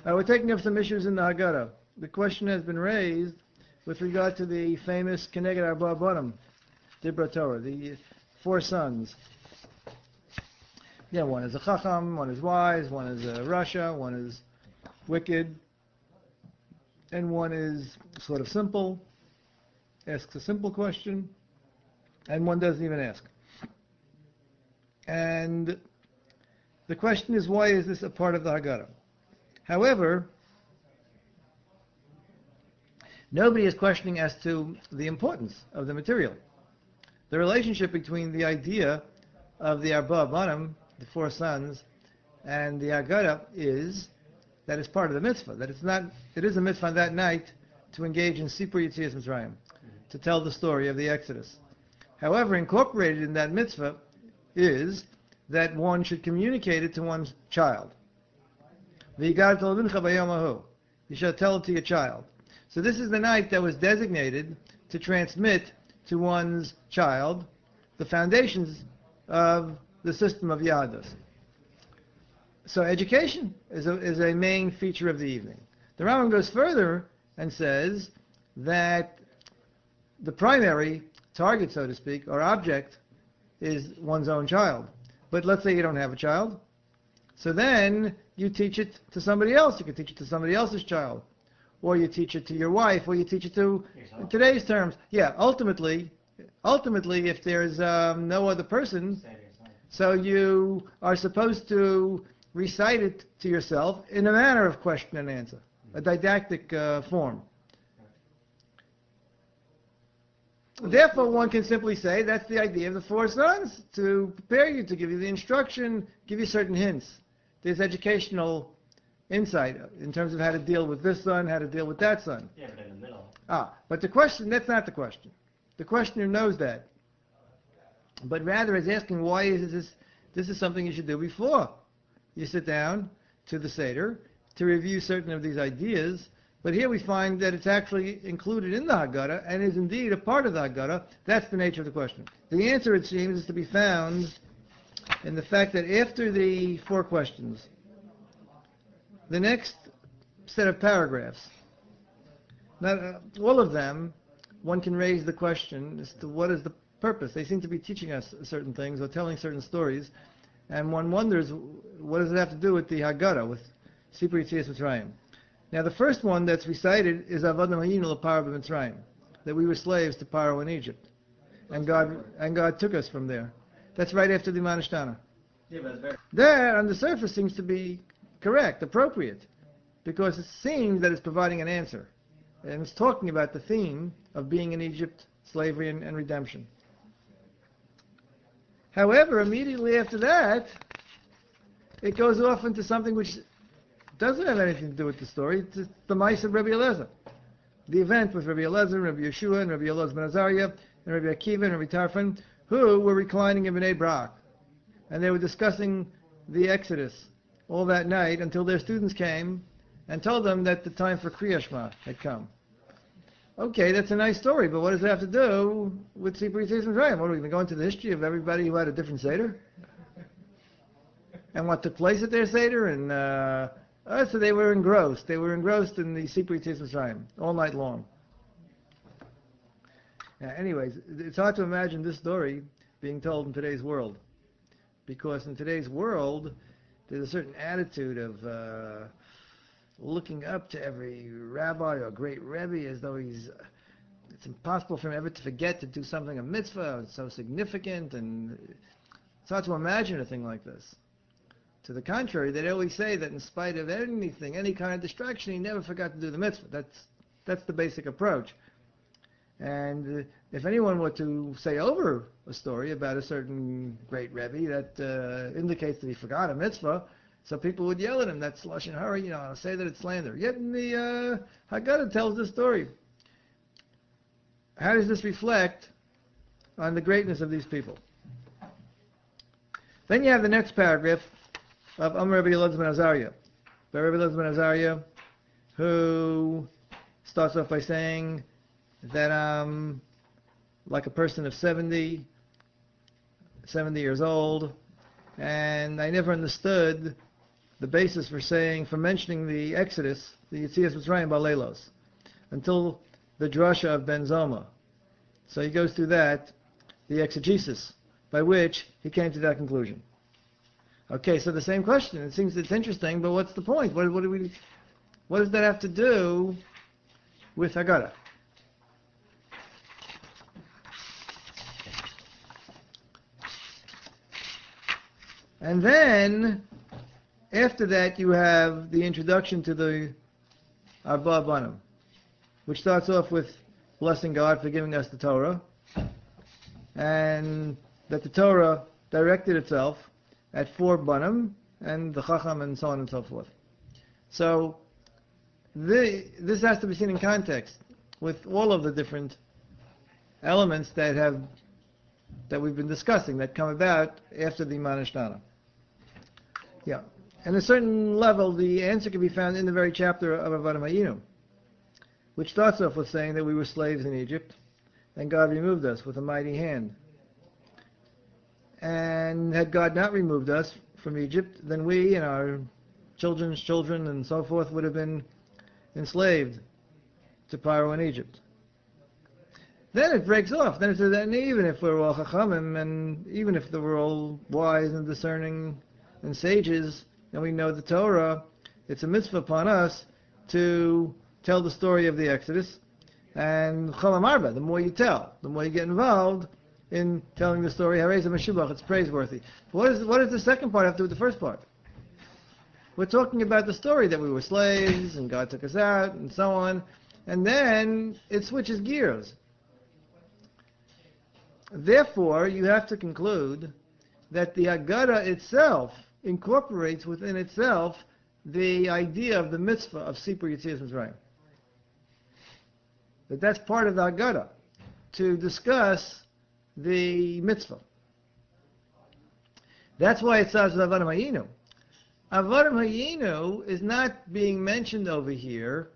We're taking up some issues in the Haggadah. The question has been raised with regard to the famous Keneged Arba Banim, Dibra Torah, the four sons. Yeah, one is a Chacham, one is wise, one is a Rasha, one is wicked, and one is sort of simple, asks a simple question, and one doesn't even ask. And the question is, why is this a part of the Haggadah? However, nobody is questioning as to the importance of the material. The relationship between the idea of the Arba Banim, the four sons, and the Haggadah is that it's part of the mitzvah, that it is a mitzvah that night to engage in Sipur Yetzias Mitzrayim, to tell the story of the Exodus. However, incorporated in that mitzvah is that one should communicate it to one's child. You shall tell it to your child. So this is the night that was designated to transmit to one's child the foundations of the system of Yadus. So education is a main feature of the evening. The Rambam goes further and says that the primary target, so to speak, or object, is one's own child. But let's say you don't have a child. So then you teach it to somebody else. You can teach it to somebody else's child. Or you teach it to your wife, or you teach it to, in today's terms, ultimately, if there's no other person, so you are supposed to recite it to yourself in a manner of question and answer, a didactic form. Therefore, one can simply say that's the idea of the four sons, to prepare you, to give you the instruction, give you certain hints. There's educational insight in terms of how to deal with this son, how to deal with that son. Yeah, but in the middle. But the question, that's not the question. The questioner knows that. But rather is asking, why is this is something you should do before you sit down to the Seder to review certain of these ideas. But here we find that it's actually included in the Haggadah and is indeed a part of the Haggadah. That's the nature of the question. The answer, it seems, is to be found in the fact that after the four questions, the next set of paragraphs, not all of them, one can raise the question as to what is the purpose. They seem to be teaching us certain things or telling certain stories, and one wonders, what does it have to do with the Haggadah, with Sipur Yetzias Mitzrayim? Now, the first one that's recited is Avadam Hayinu L'Paro B'Mitzrayim, that we were slaves to Paro in Egypt, and God took us from there. That's right after the Manishtana. Yeah, but That, on the surface, seems to be correct, appropriate, because it seems that it's providing an answer, and it's talking about the theme of being in Egypt, slavery, and redemption. However, immediately after that, it goes off into something which doesn't have anything to do with the story. It's the mice of Rabbi Eliezer. The event with Rabbi Eliezer, Rabbi Yeshua, and Rabbi Elazar ben Azariah, and Rabbi Akiva, and Rabbi Tarfon, who were reclining in Bnei Brak. And they were discussing the Exodus all that night until their students came and told them that the time for Kriya Shema had come. Okay, that's a nice story, but what does it have to do with Sipur Yetzias Mitzrayim? What, are we going to go into the history of everybody who had a different Seder? And what took place at their Seder? And so they were engrossed. They were engrossed in the Sipur Yetzias Mitzrayim all night long. Anyways, it's hard to imagine this story being told in today's world, because in today's world, there's a certain attitude of looking up to every rabbi or great rebbe as though it's impossible for him ever to forget to do something, a mitzvah. It's so significant, and it's hard to imagine a thing like this. To the contrary, they always say that in spite of anything, any kind of distraction, he never forgot to do the mitzvah. That's the basic approach. And if anyone were to say over a story about a certain great rebbe that indicates that he forgot a mitzvah, so people would yell at him, that's lashon hara, say that it's slander. Yet in the Haggadah tells this story. How does this reflect on the greatness of these people? Then you have the next paragraph of Amar Rabbi Elazar ben Azariah. Rabbi Elazar ben Azariah, who starts off by saying that I'm like a person of 70 years old, and I never understood the basis for mentioning the Exodus, the Yetzias Mitzrayim Baleilos, until the drasha of Ben Zoma. So he goes through that, the exegesis, by which he came to that conclusion. Okay, so the same question. It seems it's interesting, but what's the point? What does that have to do with Haggadah? And then, after that, you have the introduction to the Arba Banim, which starts off with blessing God for giving us the Torah, and that the Torah directed itself at 4 Banim, and the Chacham, and so on and so forth. So, this has to be seen in context with all of the different elements that we've been discussing, that come about after the Manashtana. Yeah. And at a certain level, the answer can be found in the very chapter of Avadim Hayinu, which starts off with saying that we were slaves in Egypt, and God removed us with a mighty hand. And had God not removed us from Egypt, then we and our children's children and so forth would have been enslaved to Paro in Egypt. Then it breaks off. Then it says that even if we're all chachamim, and even if we're all wise and discerning and sages, and we know the Torah, it's a mitzvah upon us to tell the story of the Exodus. And cholam arba, the more you tell, the more you get involved in telling the story, harei ze meshubach, it's praiseworthy. What does the second part have to do with the first part? We're talking about the story that we were slaves, and God took us out, and so on. And then it switches gears. Therefore, you have to conclude that the Haggadah itself incorporates within itself the idea of the mitzvah of Sipur Yetzias Mitzrayim. That's part of the Haggadah, to discuss the mitzvah. That's why it says Avadim Hayinu. Avadim Hayinu is not being mentioned over here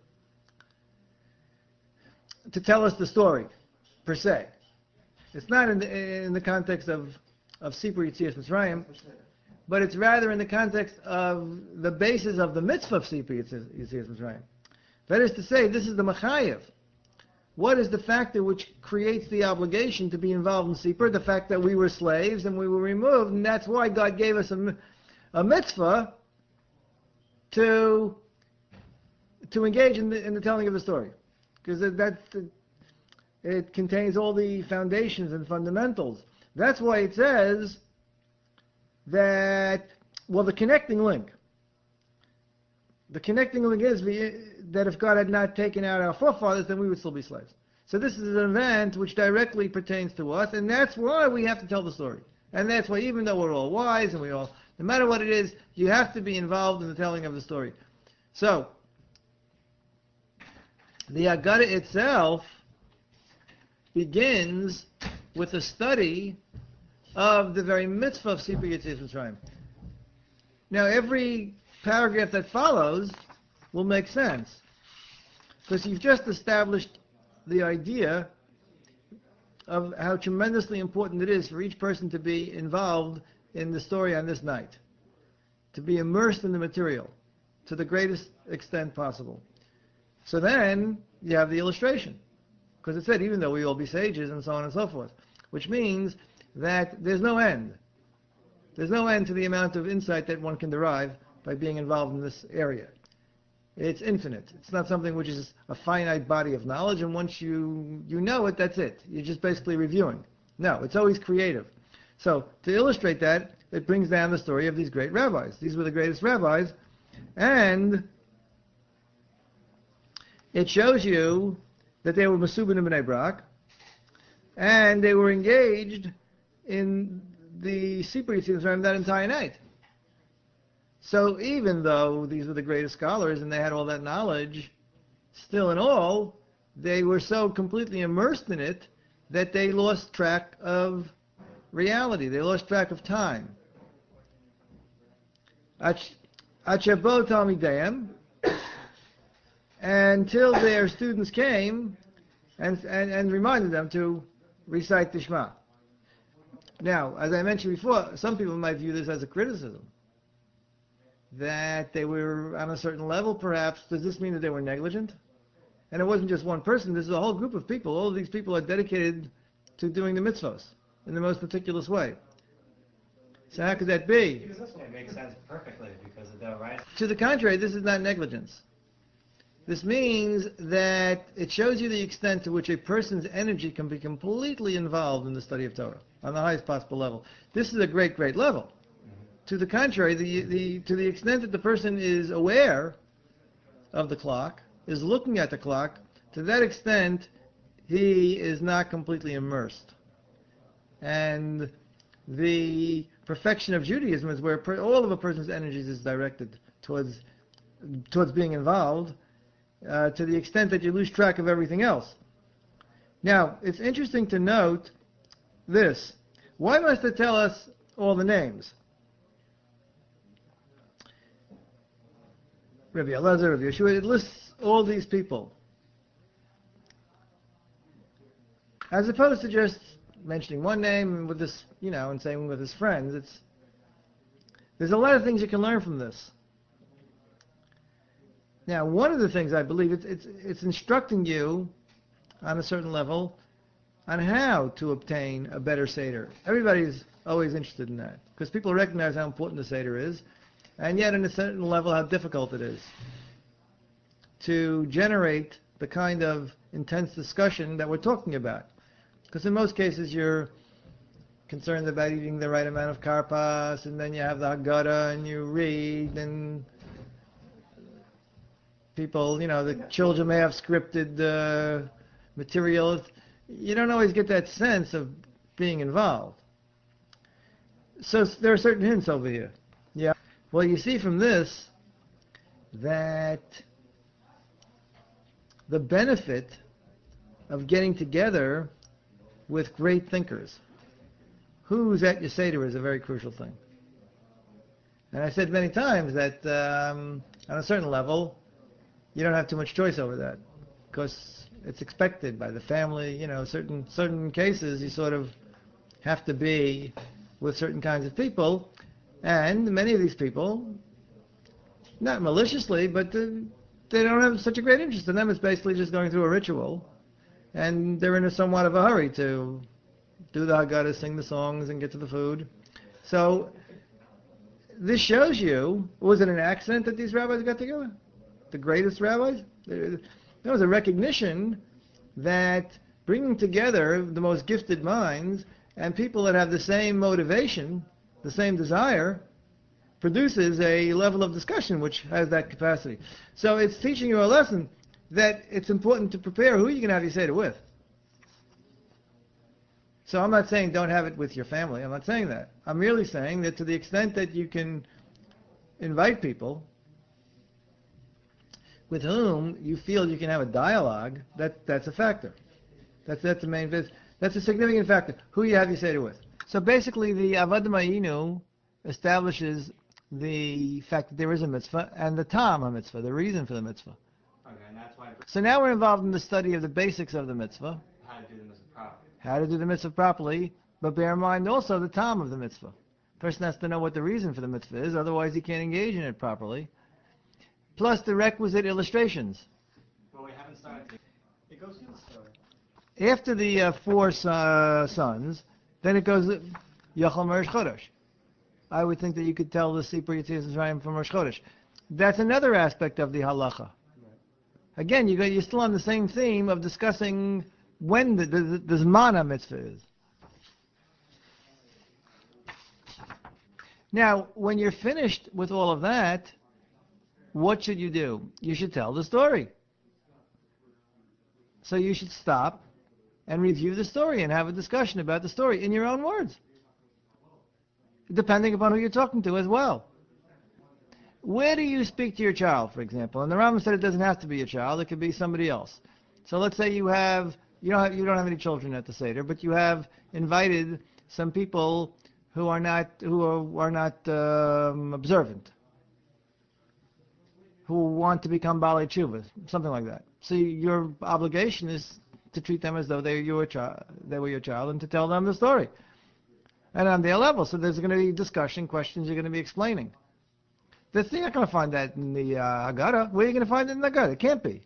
to tell us the story, per se. It's not in the context of Sipur Yetzias Mitzrayim, but it's rather in the context of the basis of the mitzvah of Sipur Yetzias Mitzrayim. That is to say, this is the Machayev. What is the factor which creates the obligation to be involved in Sipur? The fact that we were slaves and we were removed, and that's why God gave us a mitzvah to engage in the telling of the story. Because it contains all the foundations and fundamentals. That's why it says that, the connecting link. The connecting link is that if God had not taken out our forefathers, then we would still be slaves. So this is an event which directly pertains to us, and that's why we have to tell the story. And that's why, even though we're all wise and no matter what it is, you have to be involved in the telling of the story. So, the Haggadah itself begins with a study of the very mitzvah of Sipur Yetzias Mitzrayim. Now, every paragraph that follows will make sense, because you've just established the idea of how tremendously important it is for each person to be involved in the story on this night, to be immersed in the material to the greatest extent possible. So then you have the illustration, because it said even though we all be sages and so on and so forth, which means that there's no end. There's no end to the amount of insight that one can derive by being involved in this area. It's infinite. It's not something which is a finite body of knowledge, and once you know it, that's it. You're just basically reviewing. No, it's always creative. So, to illustrate that, it brings down the story of these great rabbis. These were the greatest rabbis, and it shows you that they were Mesubin and Bnei Brak, and they were engaged in the Sipur Yetzias Mitzrayim that entire night. So even though these were the greatest scholars and they had all that knowledge, still in all, they were so completely immersed in it that they lost track of reality. They lost track of time. Achabo Talmidayim, until their students came and reminded them to recite the Shema. Now, as I mentioned before, some people might view this as a criticism. that they were on a certain level, perhaps, does this mean that they were negligent? And it wasn't just one person. This is a whole group of people. All of these people are dedicated to doing the mitzvahs in the most meticulous way. So how could that be? Because this way makes sense perfectly, because of the right. To the contrary, this is not negligence. This means that it shows you the extent to which a person's energy can be completely involved in the study of Torah on the highest possible level. This is a great, great level. To the contrary, to the extent that the person is aware of the clock, is looking at the clock, to that extent, he is not completely immersed. And the perfection of Judaism is where all of a person's energies is directed towards being involved, to the extent that you lose track of everything else. Now, it's interesting to note this. Why must it tell us all the names? Rabbi Elazar, Rabbi Yeshua, it lists all these people. As opposed to just mentioning one name with this, and saying with his friends. There's a lot of things you can learn from this. Now, one of the things I believe, it's instructing you on a certain level on how to obtain a better Seder. Everybody's always interested in that, because people recognize how important the Seder is, and yet on a certain level how difficult it is to generate the kind of intense discussion that we're talking about. Because in most cases you're concerned about eating the right amount of karpas, and then you have the Haggadah, and you read, and people, the children may have scripted material. You don't always get that sense of being involved. So there are certain hints over here. Yeah. Well, you see from this that the benefit of getting together with great thinkers, who's at your Seder, is a very crucial thing. And I said many times that on a certain level, you don't have too much choice over that, because it's expected by the family. Certain cases you sort of have to be with certain kinds of people, and many of these people, not maliciously, but they don't have such a great interest in them. It's basically just going through a ritual, and they're in somewhat of a hurry to do the Haggadah, sing the songs, and get to the food. So this shows you, was it an accident that these rabbis got together? The greatest rabbis? There was a recognition that bringing together the most gifted minds and people that have the same motivation, the same desire, produces a level of discussion which has that capacity. So it's teaching you a lesson that it's important to prepare who you're going to have your Seder with. So I'm not saying don't have it with your family. I'm not saying that. I'm merely saying that to the extent that you can invite people with whom you feel you can have a dialogue, that's a factor. That's the main. That's a significant factor. Who you have your Seder with. So basically, the Avad Ma'inu establishes the fact that there is a mitzvah and the tam of mitzvah, the reason for the mitzvah. Okay, and that's why. So now we're involved in the study of the basics of the mitzvah. How to do the mitzvah properly. How to do the mitzvah properly, but bear in mind also the tam of the mitzvah. Person has to know what the reason for the mitzvah is, otherwise he can't engage in it properly. Plus the requisite illustrations. Well, we haven't started. It goes through the story. After the four sons, then it goes Yachal Rosh Chodesh. I would think that you could tell the Sipur Yetzias Mitzrayim from Rosh Chodesh. That's another aspect of the halacha. Right. Again, you're still on the same theme of discussing when the Zman mitzvah is. Now, when you're finished with all of that, what should you do? You should tell the story. So you should stop and review the story and have a discussion about the story in your own words, depending upon who you're talking to as well. Where do you speak to your child, for example? And the Rambam said it doesn't have to be your child; it could be somebody else. So let's say you don't have any children at the Seder, but you have invited some people who are not observant, who want to become Baalei Tshuva, something like that. So your obligation is to treat them as though they were your child, and to tell them the story. And on their level, so there's going to be discussion, questions you're going to be explaining. You're not going to find that in the Haggadah. Where are you going to find it in the Haggadah? It can't be.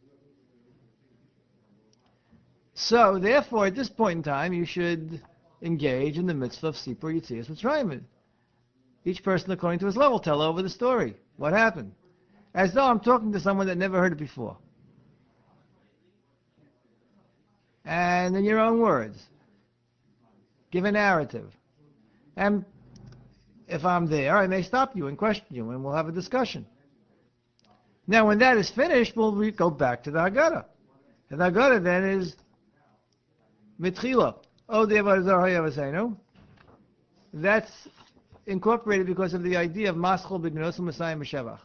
So, therefore, at this point in time, you should engage in the mitzvah of Sipur Yetzias Mitzrayim. Each person, according to his level, tell over the story. What happened? As though I'm talking to someone that never heard it before. And in your own words, give a narrative. And if I'm there, I may stop you and question you, and we'll have a discussion. Now, when that is finished, we'll go back to the Haggadah. And the Haggadah then is Mitchila. Oh, that's incorporated because of the idea of Maschol B'Gnos Messiah Meshevach.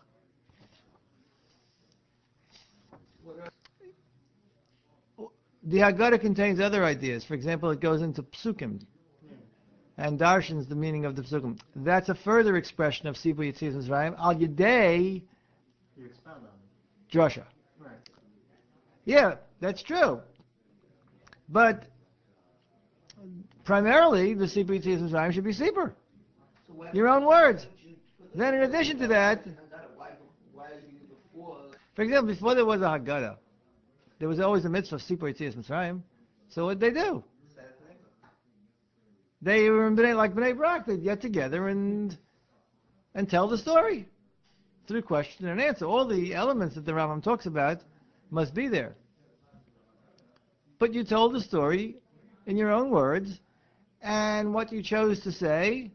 The Haggadah contains other ideas. For example, it goes into Psukim and darshans the meaning of the Psukim. That's a further expression of Sipur Yetzias Mitzrayim. Al Yedei You expound on it. Drasha. Right. Yeah, that's true. But primarily, the Sipur Yetzias Mitzrayim should be Sipur. Your own words. Then in addition to that, for example, before there was a Haggadah, there was always a mitzvah of Sipur Yetzias Mitzrayim. So what did they do? They were like Bnei Brak. They'd get together and tell the story through question and answer. All the elements that the Rambam talks about must be there. But you told the story in your own words, and what you chose to say,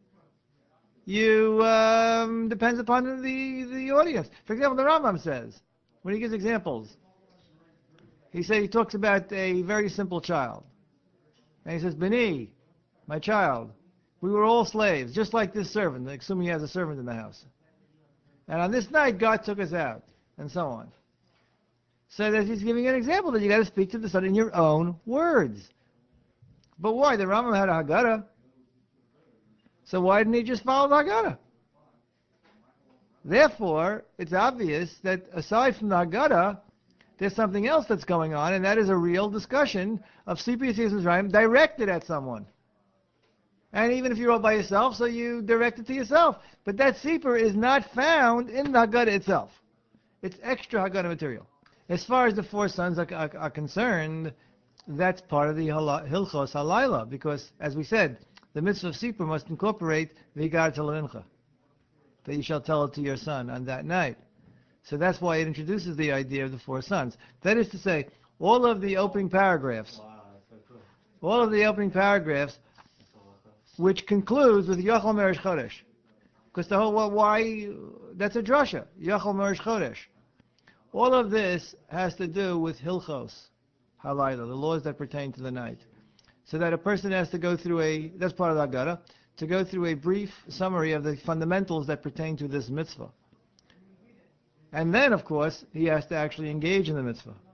you depends upon the audience. For example, the Rambam says, when he gives examples, he talks about a very simple child. And he says, Beni, my child, we were all slaves, just like this servant, assuming he has a servant in the house. And on this night, God took us out, and so on. So that he's giving an example that you got to speak to the son in your own words. But why? The Rambam had a Haggadah. So why didn't he just follow the Haggadah? Therefore, it's obvious that aside from the Haggadah, there's something else that's going on, and that is a real discussion of Sipur Yetzias Mitzrayim directed at someone. And even if you're all by yourself, so you direct it to yourself. But that Sipur is not found in the Haggadah itself. It's extra Haggadah material. As far as the four sons are concerned, that's part of the Hilchos Halayla, because, as we said, the mitzvah of Sipur must incorporate V'higar Talamincha, that you shall tell it to your son on that night. So that's why it introduces the idea of the four sons. That is to say, all of the opening paragraphs, Wow, that's so cool. Which concludes with Yochel Merish Chodesh. Because the whole, why, that's a drasha, Yochel Merish Chodesh. All of this has to do with Hilchos Halayla, the laws that pertain to the night. So that a person has to go through that's part of the Haggadah, to go through a brief summary of the fundamentals that pertain to this mitzvah. And then, of course, he has to actually engage in the mitzvah.